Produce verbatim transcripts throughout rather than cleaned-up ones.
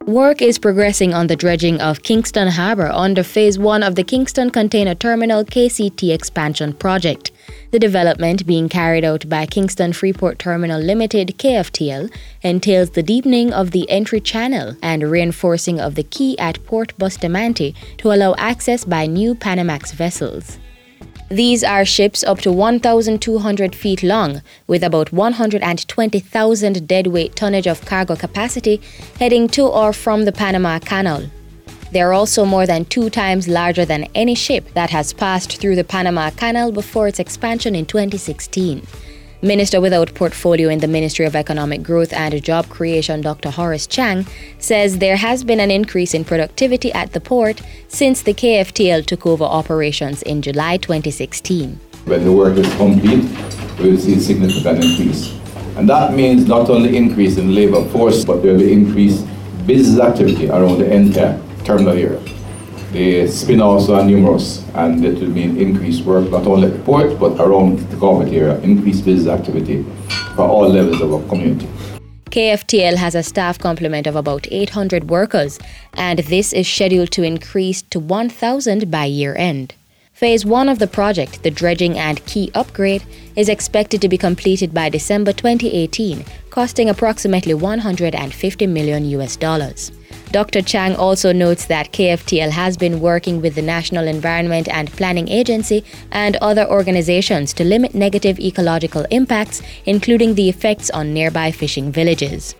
Work is progressing on the dredging of Kingston Harbour under Phase one of the Kingston Container Terminal K C T expansion project. The development being carried out by Kingston Freeport Terminal Limited K F T L entails the deepening of the entry channel and reinforcing of the quay at Port Bustamante to allow access by new Panamax vessels. These are ships up to one thousand two hundred feet long, with about one hundred twenty thousand deadweight tonnage of cargo capacity heading to or from the Panama Canal. They are also more than two times larger than any ship that has passed through the Panama Canal before its expansion in twenty sixteen. Minister without portfolio in the Ministry of Economic Growth and Job Creation, Doctor Horace Chang, says there has been an increase in productivity at the port since the K F T L took over operations in July twenty sixteen. When the work is complete, we will see a significant increase. And that means not only increase in labor force, but there will be increased business activity around the entire terminal area. The spin-offs are numerous, and it will mean increased work not only at the port but around the government area, increased business activity for all levels of our community. K F T L has a staff complement of about eight hundred workers, and this is scheduled to increase to one thousand by year end. Phase one of the project, the dredging and quay upgrade, is expected to be completed by December twenty eighteen, costing approximately one hundred fifty million U S dollars. Doctor Chang also notes that K F T L has been working with the National Environment and Planning Agency and other organizations to limit negative ecological impacts, including the effects on nearby fishing villages.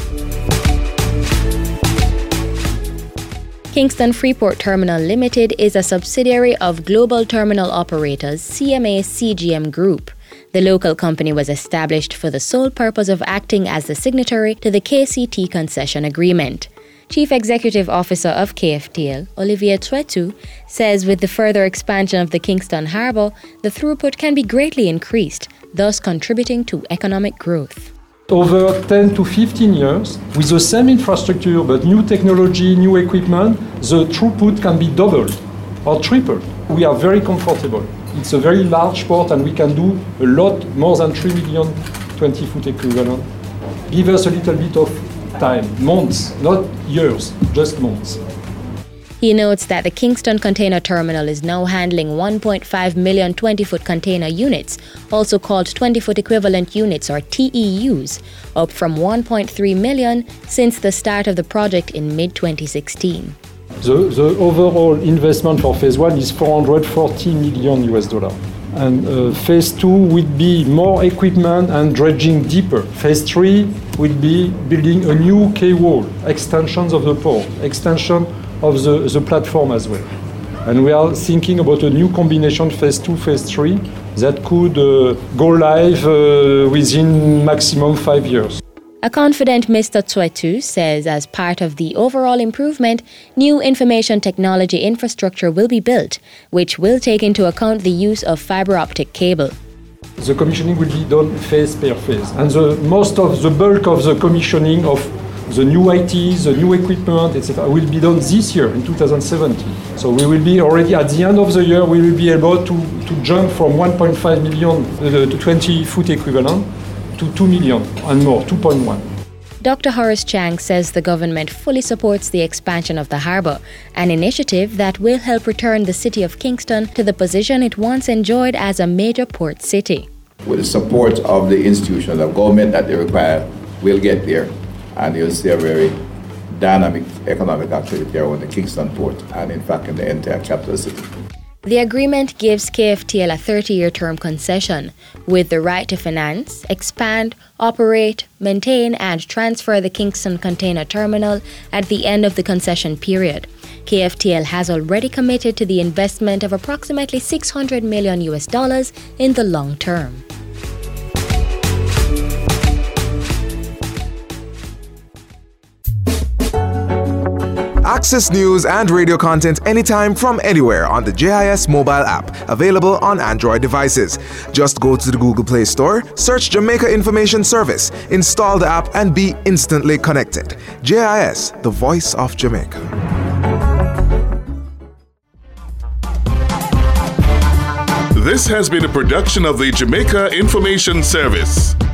Kingston Freeport Terminal Limited is a subsidiary of Global Terminal Operators C M A C G M Group. The local company was established for the sole purpose of acting as the signatory to the K C T concession agreement. Chief Executive Officer of K F T L, Olivier Tsoetou, says with the further expansion of the Kingston Harbour, the throughput can be greatly increased, thus contributing to economic growth. Over ten to fifteen years, with the same infrastructure but new technology, new equipment, the throughput can be doubled or tripled. We are very comfortable. It's a very large port and we can do a lot more than three million twenty foot equivalent. Give us a little bit of time, months, not years, just months. He notes that the Kingston Container Terminal is now handling one point five million twenty-foot container units, also called twenty-foot equivalent units or T E Us, up from one point three million since the start of the project in mid twenty sixteen. The, the overall investment for phase one is four hundred forty million U S dollars. And uh, phase two would be more equipment and dredging deeper. Phase three will be building a new quay wall, extensions of the port, extension of the, the platform as well. And we are thinking about a new combination, phase two, phase three, that could uh, go live uh, within maximum five years. A confident Mister Tsoetou says as part of the overall improvement, new information technology infrastructure will be built, which will take into account the use of fiber optic cable. The commissioning will be done phase per phase, and the most of the bulk of the commissioning of the new I T, the new equipment, et cetera, will be done this year in two thousand seventeen. So we will be already at the end of the year, we will be able to, to jump from one point five million uh, to twenty foot equivalent to two million and more, two point one. Doctor Horace Chang says the government fully supports the expansion of the harbour, an initiative that will help return the city of Kingston to the position it once enjoyed as a major port city. With the support of the institutions of government that they require, we'll get there, and you'll see a very dynamic economic activity around the Kingston port and in fact in the entire capital city. The agreement gives K F T L a thirty-year term concession with the right to finance, expand, operate, maintain and transfer the Kingston Container Terminal at the end of the concession period. K F T L has already committed to the investment of approximately six hundred million U S dollars in the long term. Access news and radio content anytime from anywhere on the J I S mobile app, available on Android devices. Just go to the Google Play Store, search Jamaica Information Service, install the app and be instantly connected. J I S, the voice of Jamaica. This has been a production of the Jamaica Information Service.